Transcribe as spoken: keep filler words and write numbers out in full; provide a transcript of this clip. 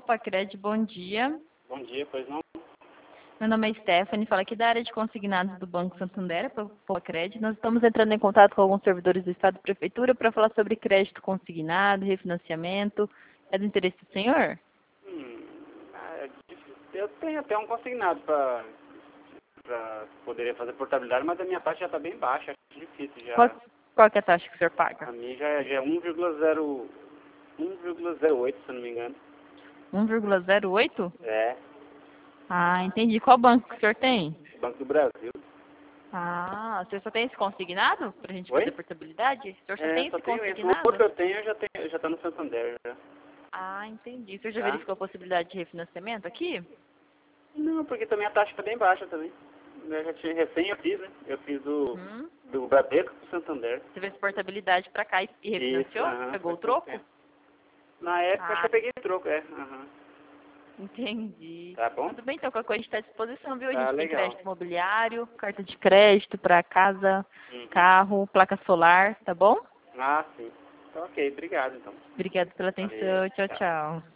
Poupa-Cred, bom dia. Bom dia, pois não? Meu nome é Stephanie, falo aqui da área de consignados do Banco Santander, Poupa-Cred. Nós estamos entrando em contato com alguns servidores do Estado e Prefeitura para falar sobre crédito consignado, refinanciamento. É do interesse do senhor? Hum, é difícil. Eu tenho até um consignado para poderia fazer portabilidade, mas a minha taxa já está bem baixa, acho difícil já. Qual, qual que é a taxa que o senhor A paga? minha já, é- já é um vírgula zero oito, se eu não me engano. um vírgula zero oito? É, Ah, entendi. Qual banco que o senhor tem? Banco do Brasil. Ah, o senhor só tem esse consignado para a gente Oi? fazer portabilidade? O senhor só É, tem só esse tenho esse. O consignado? outro que eu tenho já, tenho, já tá no Santander, já. Ah, entendi. O senhor já Tá? verificou a possibilidade de refinanciamento aqui? Não, porque também a taxa está bem baixa também. Eu já tinha recém, eu fiz, né? Eu fiz do, Uhum. do Bradesco pro Santander. Você fez portabilidade para cá e e refinanciou? aham, Pegou o foi pouco troco? tempo. Na época acho que Ah, eu peguei troco, é. Aham. entendi. Tá bom? Tudo bem, então, qualquer coisa a gente está à disposição, viu? A Tá gente tem legal. crédito imobiliário, carta de crédito para casa, Uhum. carro, placa solar, tá bom? Ah, sim. Tá ok, obrigado então. Obrigada pela Valeu, atenção. Tchau, tchau. tchau.